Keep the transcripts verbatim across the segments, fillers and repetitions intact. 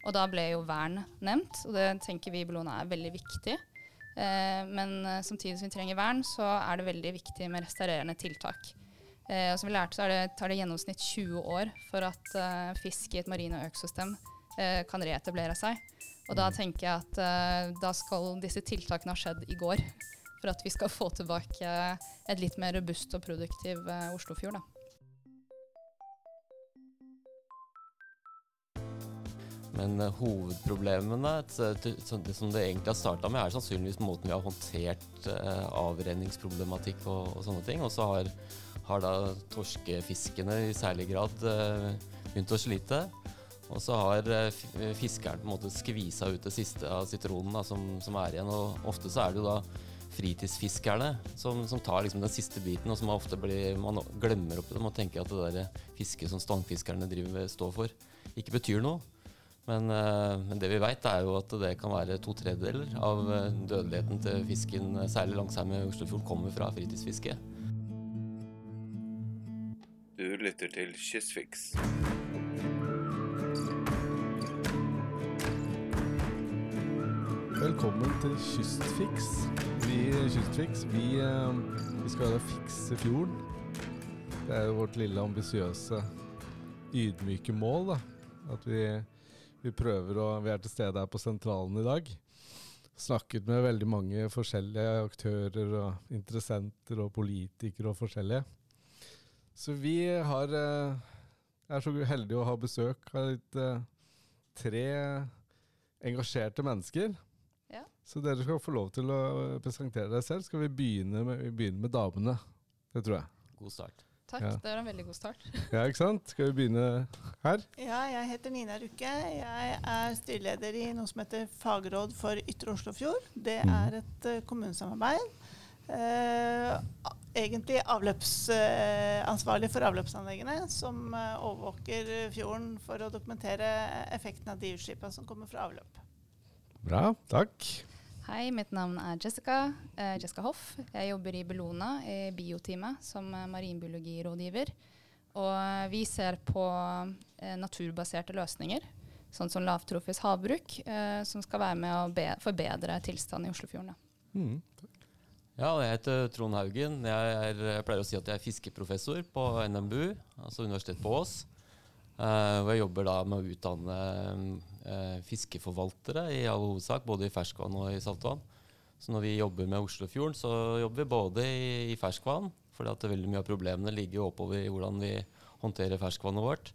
Og da ble jo vern nevnt, og det tenker vi i Bellona er veldig viktig. Eh, men samtidig som vi trenger vern, så er det veldig viktig med restaurerende tiltak. Eh, og som vi lærte, så er det, tar det gjennomsnitt tjue år for at eh, fisk i et marine økosystem eh, kan reetablere seg. Og da tenker jeg at eh, da skal disse tiltakene ha skjedd i går, for at vi skal få tilbake et litt mer robust og produktiv eh, Oslofjord, da. Men uh, hovedproblemene t- t- som det egentlig har startet med, er sannsynligvis måten vi har håndtert uh, avrenningsproblematikk og, og sånne ting. Og så har, har da torskefiskene i særlig grad uh, begynt å slite. Og så har uh, fiskeren på en måte skvisa ut det siste av sitronen da, som, som er igjen. Og ofte så er det jo da fritidsfiskerne som, som tar liksom den siste biten, og som ofte blir, man glemmer oppi dem og tenker at det der fisket som stangfiskerne driver, står for, ikke betyr noe. Men, uh, men det vi vet er jo at det kan være to tredjedeler av uh, dødeligheten til fisken, særlig langsomme i Oslofjord, kommer fra fritidsfiske. Du lytter til Kystfix. Velkommen til Kystfix. Vi i Kystfix, vi, uh, vi skal da fikse fjorden. Det er jo vårt lille ambisiøse, ydmyke mål da, at vi Vi prøver, og vi er til stede her på sentralen i dag. Snakket med veldig mange forskjellige aktører og interessenter og politikere og forskjellige. Så vi har, er så heldige å ha besøk av litt, tre engasjerte mennesker. Ja. Så dere skal få lov til å presentere dere selv. Skal vi begynne med, vi begynne med damene? Det tror jeg. God start. Takk, Ja. det var en veldig god start. Ja, ikke sant? Skal vi begynne her? Ja, jeg heter Nina Rukke. Jeg er styreleder i noe som heter Fagråd for Ytre Oslofjord. Det er et uh, kommunesamarbeid. Uh, egentlig avløpsansvarlig uh, for avløpsanleggene, som uh, overvåker fjorden for å dokumentere effekten av de utslippene som kommer fra avløp. Bra, takk. Hei, mitt navn er Jessica, eh, Jessica Hoff. Jeg jobber i Bellona i bioteamet som eh, marinbiologirådgiver. Og eh, vi ser på eh, naturbaserte løsninger, sånn som lavtrofisk havbruk, eh, som skal være med å be- forbedre tilstanden i Oslofjorden. Da. Mm. Ja, jeg heter Trond Haugen. Jeg, er, jeg pleier å si at jeg er fiskeprofessor på N M B U, altså Universitetet på Ås. Uh, og jeg jobber da med å utdanne uh, fiskeforvaltere i all hovedsak, både i ferskvann og i saltvann. Så når vi jobber med Oslofjorden, så jobber vi både i, i ferskvann, fordi at veldig mye av problemene ligger oppover i hvordan vi håndterer ferskvannet vårt.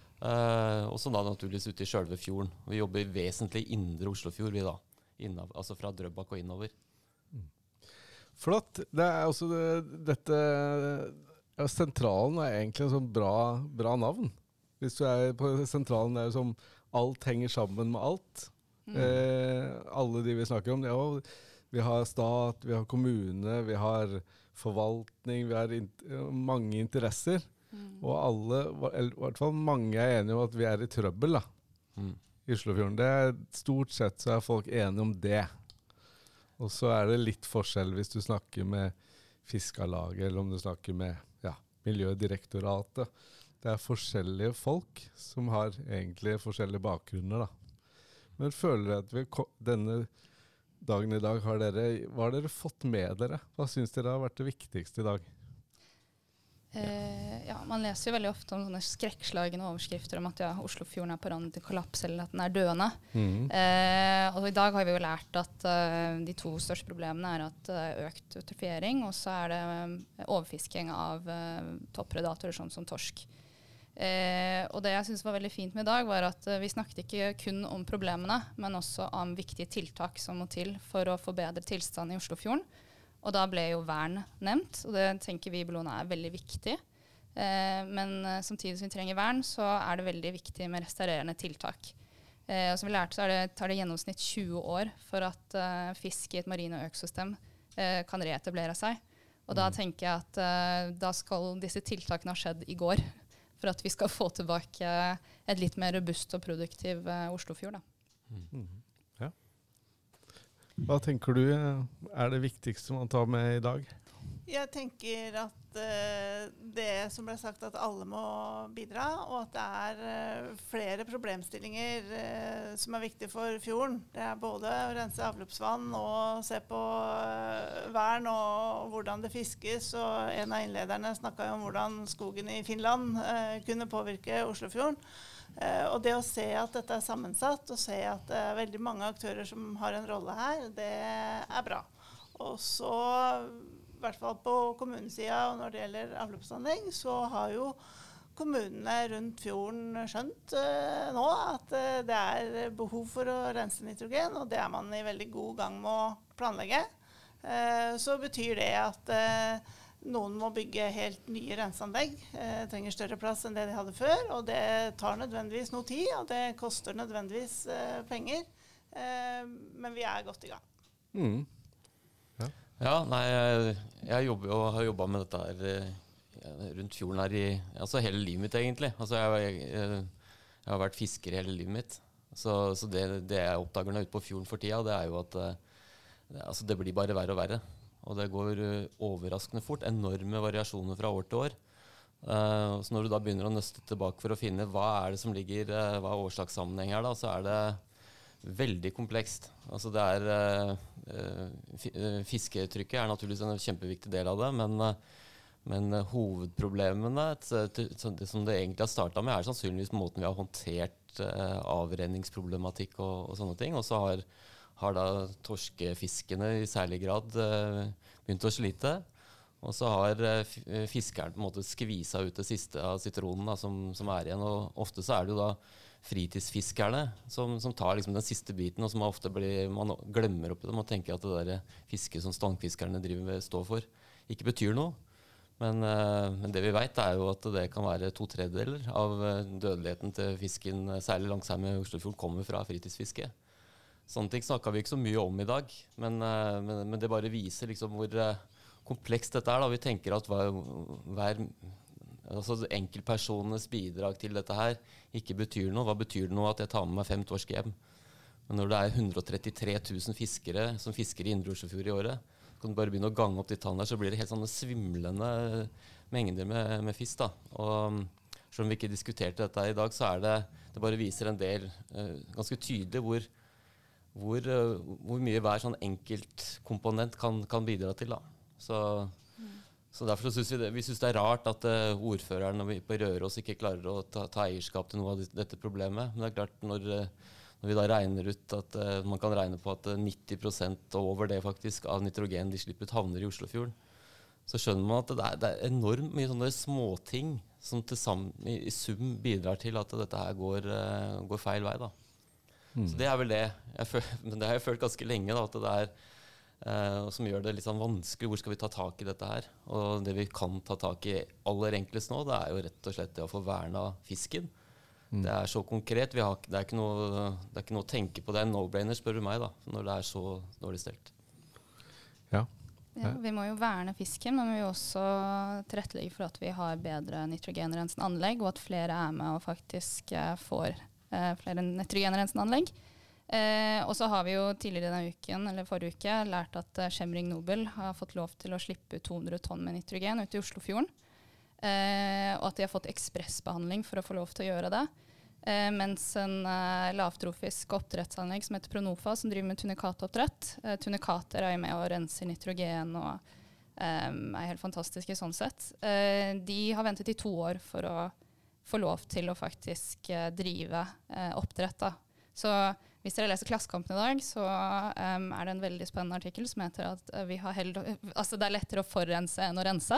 Uh, og så da naturligvis ute i selve fjorden. Vi jobber vesentlig i indre Oslofjord, vi da, innav, altså fra Drøbak og innover. Mm. Flott. Det er også det, dette, ja, sentralen er egentlig en sånn bra, bra navn. Hvis du er på sentralen, det er jo som alt henger sammen med alt. Mm. Eh, alle de vi snakker om, det er jo, vi har stat, vi har kommune, vi har forvaltning, vi har in- mange interesser. Mm. Og alle, i hvert fall mange er enige om at vi er i trøbbel da, mm. i Oslofjorden. Det er, stort sett så er folk enige om det. Og så er det litt forskjell hvis du snakker med Fiskarlaget, eller om du snakker med ja, Miljødirektoratet. Det er forskjellige folk som har egentlig forskjellige bakgrunner da. Men føler dere at vi, denne dagen i dag, har dere, hva har dere fått med dere? Hva synes dere har vært det viktigste i dag? Eh, ja, man leser jo veldig ofte om sånne skrekkslagende overskrifter om at ja, Oslofjorden er på randen til kollaps, eller at den er døende. Mm. Eh, og i dag har vi jo lært at uh, de to største problemene er at uh, økt eutrofiering, og så er det um, overfisking av uh, toppredatorer sånn som torsk. Eh, og det jeg synes var veldig fint med i dag var at uh, vi snakket ikke kun om problemene, men også om viktige tiltak som må til for å forbedre tilstanden i Oslofjorden. Og da ble jo vern nevnt, og det tenker vi i Bellona er veldig viktig. Eh, men uh, samtidig som vi trenger vern, så er det veldig viktig med restaurerende tiltak. Eh, og som vi lærte, så er det, tar det gjennomsnitt tjue år for at uh, fisk i et marine økosystem uh, kan reetablere seg. Og da tenker jeg at uh, da skal disse tiltakene ha skjedd i går, for at vi skal få tilbake et litt mer robust og produktiv uh, Oslofjord. Da. Mm. Ja. Hva tenker du er det viktigste man tar med i dag? Jeg tenker at uh, det som ble sagt, at alle må bidra, og at det er uh, flere problemstillinger uh, som er viktige for fjorden. Det er både å rense avløpsvann og se på uh, vern og hvordan det fiskes. Og en av innlederne snakket jo om hvordan skogen i Finland uh, kunne påvirke Oslofjorden. Uh, og det å se at dette er sammensatt, og se at det er veldig mange aktører som har en rolle her, det er bra. Og så, i hvert fall på kommunesida, og når det gjelder avløpsanlegg, så har jo kommunene rundt fjorden skjønt uh, nå at uh, det er behov for å rense nitrogen, og det er man i veldig god gang med å planlegge. Uh, så betyr det at uh, noen må bygge helt nye renseanlegg, uh, trenger større plass enn det de hadde før, og det tar nødvendigvis noe tid, og det koster nødvendigvis uh, penger, uh, men vi er godt i gang. Mm. Ja, nei, jeg, jeg jobber jo, har jobbet med dette her ja, rundt fjorden her i altså hele livet mitt egentlig. Altså jeg, jeg, jeg har vært fisker hele livet mitt. Så, så det, det jeg oppdager når jeg er ute på fjorden for tida, det er jo at det, altså det blir bare verre og verre. Og det går overraskende fort, enorme variasjoner fra år til år. Uh, så når du da begynner å nøste tilbake for å finne hva er det som ligger, uh, hva er årsakssammenheng her da, så er det veldig komplekst. Altså det er, uh, fisketrykket er naturligvis en kjempeviktig del av det, men, uh, men uh, hovedproblemene, det som det egentlig har startet med, er sannsynligvis måten vi har håndtert uh, avrenningsproblematikk og, og sånne ting. Og så har, har da torskefiskene i særlig grad uh, begynt å slite. Og så har uh, fiskeren på en måte skvisa ut det siste av sitronen da, som, som er igjen. Og ofte så er det jo da fritidsfiskerne som, som tar liksom den siste biten, og som ofte blir, man glemmer oppi det. Man tenker at det der fisket som stangfiskerne driver med, står for, ikke betyr noe. Men, uh, men det vi vet er jo at det kan være to tredjedeler av dødeligheten til fisken, særlig langs her med Oslofjorden, kommer fra fritidsfiske. Sånne ting snakker vi ikke så mye om i dag, men, uh, men, men det bare viser liksom hvor uh, komplekst dette er. Da. Vi tenker at hver, hver altså enkeltpersonenes bidrag til dette her ikke betyr noe. Hva betyr det nå at jeg tar med meg fem torsk hjem? Men når det er hundre og trettitre tusen fiskere som fisker i Indre Oslofjord i året, kan du bare begynne å gange opp de tallene der, så blir det helt sånne svimlende mengder med, med fisk. Da. Og selv om vi ikke diskuterte dette i dag, så er det, det bare viser en del uh, ganske tydelig hvor, hvor, uh, hvor mye hver sånn enkeltkomponent kan, kan bidra til. Da. Så Så derfor synes vi, det, vi synes det er rart at uh, ordføreren på Røros ikke klarer å ta, ta eierskap til noe av dette problemet. Men det er klart, når, når vi da regner ut at uh, man kan regne på at uh, nitti prosent og over det faktisk av nitrogen de slipper ut havner i Oslofjorden, så skjønner man at det er, det er enormt mye sånne småting som til sammen, i, i sum bidrar til at dette her går, uh, går feil vei. Da. Mm. Så det er vel det. Jeg føl, men det har jeg følt ganske lenge, da, at det er Uh, som gjør det litt sånn vanskelig. Hvor skal vi ta tak i dette her? Og det vi kan ta tak i aller enklest nå, det er jo rett og slett det å få verna fisken. Mm. Det er så konkret. Vi har, det, er ikke noe, det er ikke noe å tenke på. Det er en no-brainer, spør du meg, da, når det er så dårlig stelt. Ja. Ja, vi må jo verne fisken, men vi må også tilrettelegge for at vi har bedre nitrogenrensende anlegg, og at flere er med og faktisk uh, får uh, flere nitrogenrensende anlegg. Eh, og så har vi jo tidligere denne uken, eller forrige uke, lært at uh, Chemring Nobel har fått lov til å slippe to hundre tonn med nitrogen ut i Oslofjorden. Eh, og at de har fått ekspressbehandling for å få lov til å gjøre det. Eh, mens en uh, lavtrofisk oppdrettsanlegg som heter Pronofa, som driver med tunikatoppdrett. Uh, tunikater er jo med og renser nitrogen og um, er helt fantastiske sånn sett. Uh, de har ventet i to år for å få lov til å faktisk uh, drive uh, oppdrett. Da. Så hvis dere leser Klassekampen i dag, så um, er det en veldig spennende artikkel som heter at uh, vi har held, altså det er lettere å forurense enn å rense.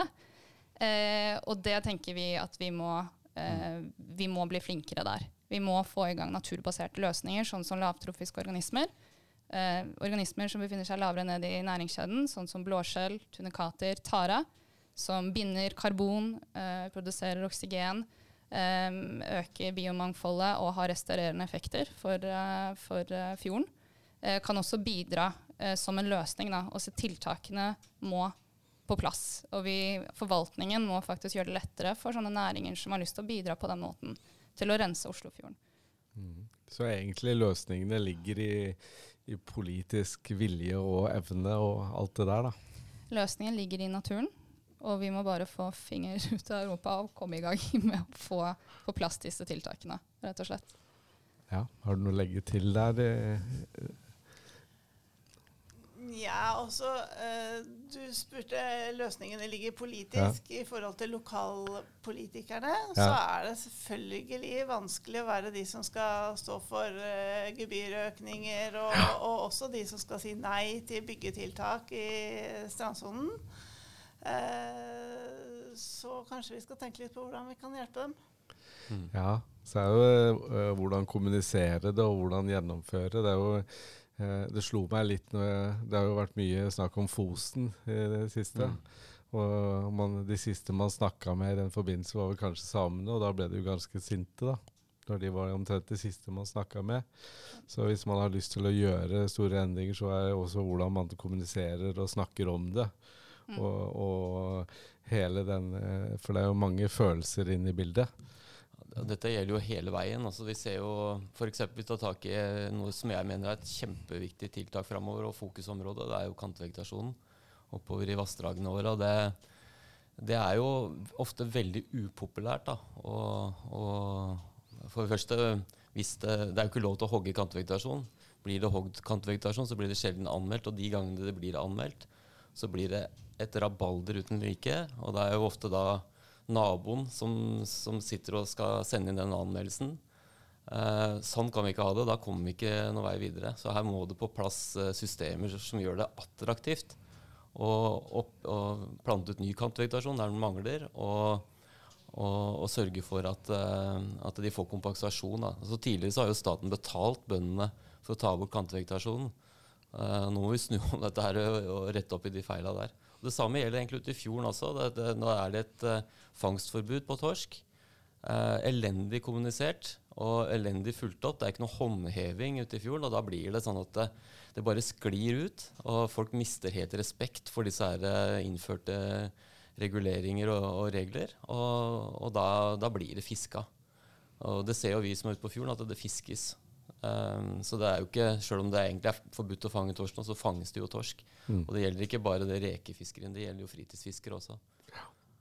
Uh, og det tenker vi at vi må, uh, vi må bli flinkere der. Vi må få i gang naturbaserte løsninger, sånn som lavtrofiske organismer. Uh, organismer som befinner seg lavere ned i næringskjeden, sånn som blåskjell, tunikater, tara, som binder karbon, uh, produserer oksygen, Um, øker biomangfoldet og har restaurerende effekter for, uh, for uh, fjorden, uh, kan også bidra uh, som en løsning. Da. Også tiltakene må på plass. Og vi, forvaltningen må faktisk gjøre det lettere for sånne næringer som har lyst til å bidra på den måten til å rense Oslofjorden. Mm. Så egentlig løsningene ligger i, i politisk vilje og evne og alt det der, da? Løsningen ligger i naturen. Og vi må bare få finger ut av Europa og komme i gang med å få på plass disse tiltakene, rett og slett. Ja, har du noe å legge til der? Ja, også, uh, du spurte løsningene ligger politisk ja. I forhold til lokalpolitikerne, ja. Så er det selvfølgelig vanskelig å være de som skal stå for uh, gebyrøkninger, og, og også de som skal si nei til byggetiltak I strandsonen. Uh, så kanskje vi skal tenke litt på hvordan vi kan hjelpe dem. Mm. Ja, så er jo uh, hvordan kommunisere det og hvordan gjennomføre. Det er jo Det slo meg litt når jeg, det har jo vært mye snakk om Fosen I det siste. Mm. Og man, de siste man snakket med I den forbindelse var vel kanskje samene, og da ble de jo ganske sinte da. Når de var omtrent de siste man snakket med. Så hvis man har lyst til å gjøre store endringer, så er det også hvordan man kommuniserer og snakker om det. Mm. Og, og hele den, for det er jo mange følelser inne I bildet. Dette gjelder jo hele veien. Altså, vi ser jo for eksempel vi tar tak I noe som jeg mener er et kjempeviktig tiltak fremover og fokusområde. Det er jo kantvegetasjonen oppover I vassdragene våre. Og det, det er jo ofte veldig upopulært. Da. Og, og for det første, hvis det, det er jo ikke lov til å hogge kantvegetasjon. Blir det hogget kantvegetasjon, så blir det sjelden anmeldt. Og de gangene det blir anmeldt, så blir det et rabalder uten like. Og det er jo ofte da naboen som, som sitter og skal sende inn den anmeldelsen. Eh, sånn kan vi ikke ha det, da kommer vi ikke noen vei videre. Så her må det på plass eh, systemer som gjør det attraktivt og, og, og plante ut ny kantvegetasjon der den mangler, og, og, og sørge for at, eh, at de får kompensasjon. Da. Altså, tidligere så har jo staten betalt bøndene for å ta bort kantvegetasjonen. Eh, nå må vi snu om dette her og, og rette opp I de feilene der. Det samme gjelder egentlig ute I fjorden også. Det, det, nå er det et uh, fangstforbud på torsk. Uh, elendig kommunisert og elendig fulgt opp. Det er ikke noe håndheving ute I fjorden, og da blir det sånn at det, det bare sklir ut, og folk mister helt respekt for disse her uh, innførte reguleringer og, og regler, og, og da, da blir det fiska. Og det ser jo vi som er ute på fjorden, at det fiskes. Um, så det er jo ikke, selv om det egentlig er forbudt å fange torsk nå, så fanges det jo torsk. Mm. Og det gjelder ikke bare det rekefiskeren, det gjelder jo fritidsfiskere også. Ja.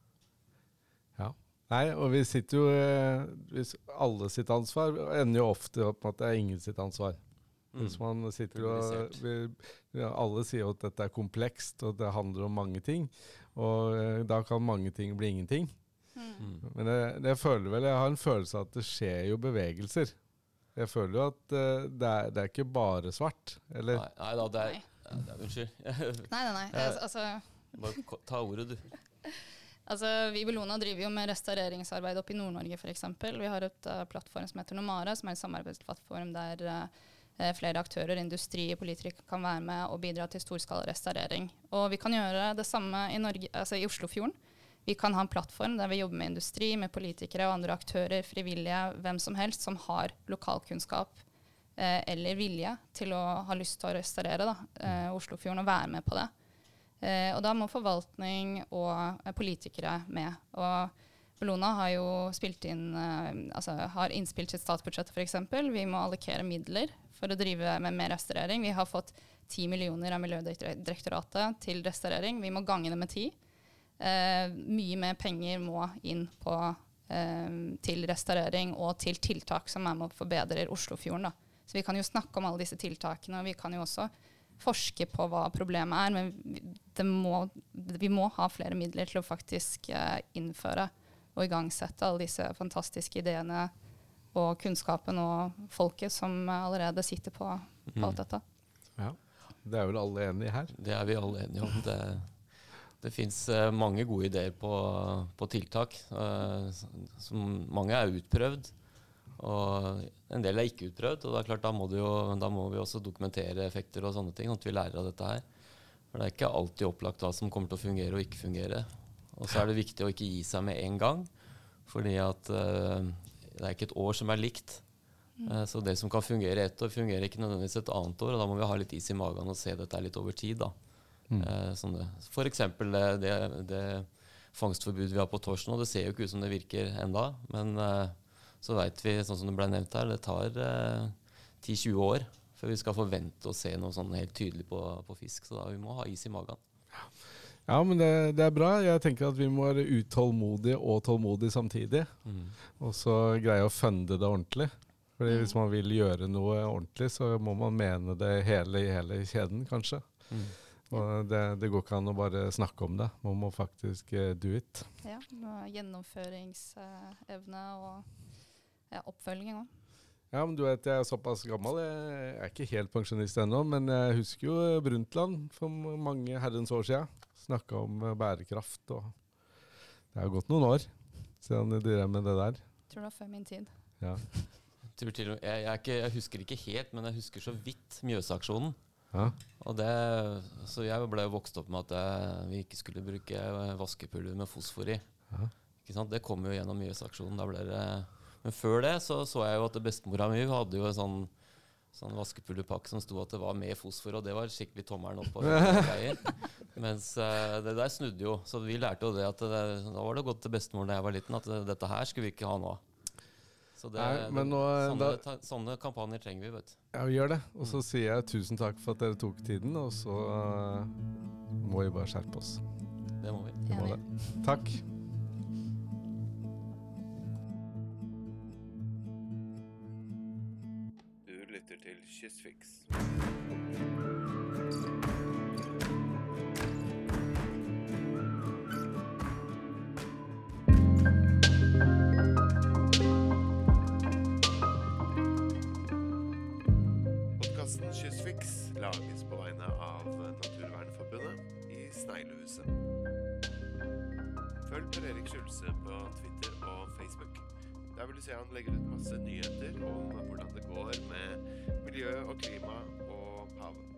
Ja. Nei, og vi sitter jo, hvis alle sitt ansvar, ender jo ofte opp med at det er ingen sitt ansvar. Mm. Hvis man sitter og, vi, ja, alle sier at dette er komplekst, og det handler om mange ting, og da kan mange ting bli ingenting. Mm. Men det, det føler vel, jeg har en følelse av at det skjer jo bevegelser. Jeg føler jo at uh, det, er, det er ikke bare svart, eller? Nei, nei da, det er... Nei. Ja, unnskyld. nei, nei, nei. Altså, altså, bare ta ordet, du. Altså, vi I Bellona driver jo med restaureringsarbeid oppe I Nord-Norge, for eksempel. Vi har et uh, plattform som heter Nomara, som er en samarbeidsplattform der uh, flere aktører, industri og politikere kan være med og bidra til storskala restaurering. Og vi kan gjøre det samme I, Norge, altså I Oslofjorden. Vi kan ha en plattform der vi jobber med industri, med politikere og andre aktører, frivillige, hvem som helst som har lokalkunnskap eh, eller vilje til å ha lyst til å restaurere da, eh, Oslofjorden og være med på det. Eh, og da må forvaltning og eh, politikere med. Og Bellona har jo spilt inn, eh, altså har innspilt sitt statsbudsjett for eksempel. Vi må allokere midler for å drive med mer restaurering. Vi har fått ti millioner av Miljødirektoratet til restaurering. Vi må gange det med ti. Uh, mye mer penger må inn på, uh, til restaurering og til tiltak som er med å forbedre Oslofjorden. Da. Så vi kan jo snakke om alle disse tiltakene, og vi kan jo også forske på hva problemet er, men vi, det må, vi må ha flere midler til å faktisk uh, innføre og igangsette alle disse fantastiske ideene og kunnskapen og folket som allerede sitter på, på alt dette. Ja, det er vel alle enige her? Det er vi alle enige om. Det Det finnes uh, mange gode ideer på, på tiltak, uh, som mange er utprøvd, og en del er ikke utprøvd, og det er klart da må, det jo, da må vi også dokumentere effekter og sånne ting, sånn at vi lærer av dette her. For det er ikke alltid opplagt hva som kommer til å fungere og ikke fungere. Og så er det viktig å ikke gi seg med en gang, fordi at uh, det er ikke et år som er likt. Uh, så det som kan fungere et år, fungerer ikke nødvendigvis et annet år, og da må vi ha litt is i magen og se dette litt over tid da. Mm. Eh, sånn det. For eksempel det, det, det fangstforbudet vi har på torsk nå, det ser jo ikke ut som det virker enda, men eh, så vet vi, sånn som det ble nevnt her, det tar eh, ti til tjue år før vi skal forvente å se noe sånn helt tydelig på, på fisk, så da vi må ha is i magen. Ja, men det, det er bra. Jeg tenker at vi må være utålmodige og tålmodige samtidig. Mm. Og så greie å funde det ordentlig. Fordi mm. hvis man vil gjøre noe ordentlig, så må man mene det hele i hele kjeden, kanskje. Mm. Og det, det går ikke an å bare snakke om det. Man må faktisk uh, do it. Ja, gjennomføringsevne og ja, oppfølging også. Ja, men du vet, jeg er såpass gammel. Jeg er ikke helt pensjonist ennå, men jeg husker jo Brundtland for mange herrens år siden. Snakket om bærekraft, og det har gått noen år siden de drev med det der. Jeg tror det var før min tid. Ja. Jeg, tror til, jeg, jeg, er ikke, jeg husker ikke helt, men jeg husker så vidt Mjøsaksjonen. Ja. Og det, så jeg ble vokst opp med at jeg, vi ikke skulle bruke vaskepulver med fosfor i. Ja. Ikke sant? Det kom jo gjennom Mjøsaksjonen. Da ble det, men før det så, så jeg jo at bestemora mi hadde jo en sånn sånn vaskepulverpakke som sto at det var med fosfor, og det var skikkelig tommelen opp. Mens uh, det der snudde jo, så vi lærte jo det at det, da var det godt til bestemor da jeg var liten, at det, dette her skulle vi ikke ha nå. Så det, Nei, men nå, det, sånne, da, ta, sånne kampanjer trenger vi, vet du. Ja, vi gjør det. Og så sier jeg tusen takk for at dere tok tiden, og så uh, må vi bare skjerpe oss. Det må vi. Det må det. Takk. Lytter til Kystfix. Podcasten Kystfix lages på vegne av Naturvernforbundet i Sneglehuset. Følg Per Erik Skjulse på Twitter og Facebook. Der vil du se han legger ut masse nyheter om hvordan det går med miljø og klima og hav.